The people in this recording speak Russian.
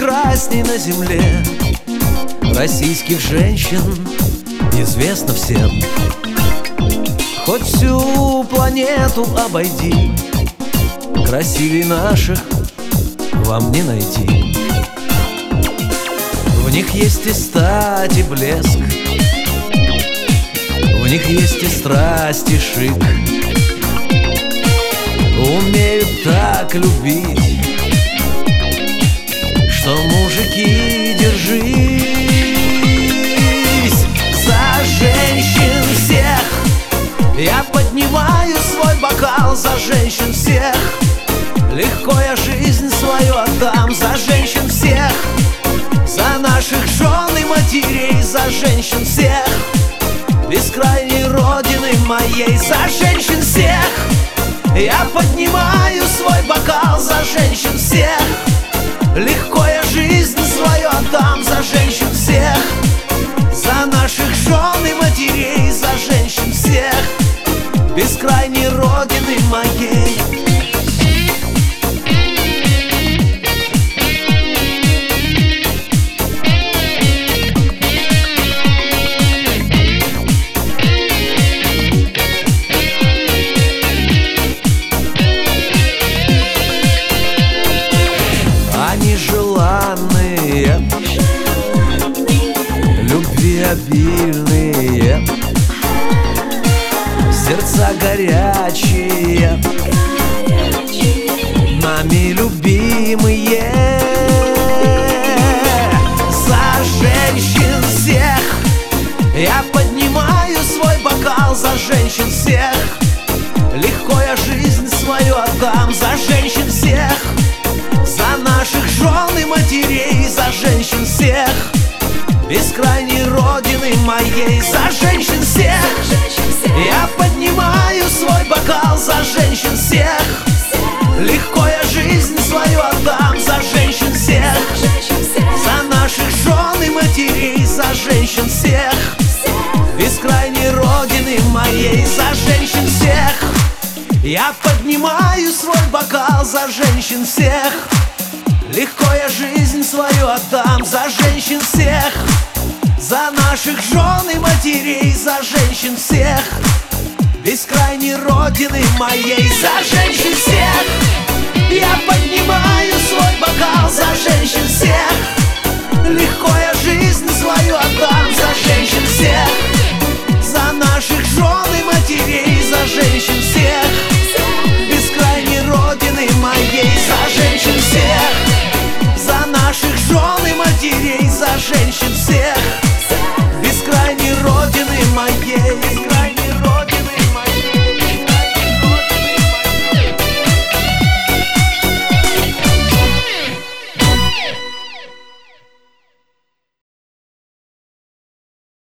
прекрасней на земле российских женщин известно всем. Хоть всю планету обойди, красивей наших вам не найти. В них есть и стать, и блеск, в них есть и страсть, и шик. Умеют так любить, что мужики, держись за женщин всех. Я поднимаю свой бокал за женщин всех. Легко я жизнь свою отдам за женщин всех, за наших жен и матерей, за женщин всех, бескрайней родины моей, за женщин всех. Я поднимаю свой бокал за женщин всех. Легко я жизнь свою отдам за женщин всех, за наших жен и матерей, за женщин всех, бескрайней родины моей. Они желанные, любви обильные, сердца горячие, нами любимые. За женщин всех я поднимаю свой бокал, за женщин всех. Легко я жизнь свою отдам за женщин всех, за наших жен и матерей, за женщин всех, бескрайней родины моей, за женщин всех. Я поднимаю свой бокал за женщин всех. Легко я жизнь свою отдам за женщин всех, за наших жен и матерей, за женщин всех, бескрайней родины моей, за женщин всех. Я поднимаю свой бокал за женщин всех. Легко я жизнь свою отдам за женщин всех, за наших жен и матерей, за женщин всех, бескрайней родины моей, за женщин всех. Я поднимаю свой бокал за женщин всех. Легко я жизнь свою отдам за женщин всех, за наших жен и матерей, за женщин всех, бескрайней родины моей, за женщин всех, за наших жен и матерей, за женщин всех,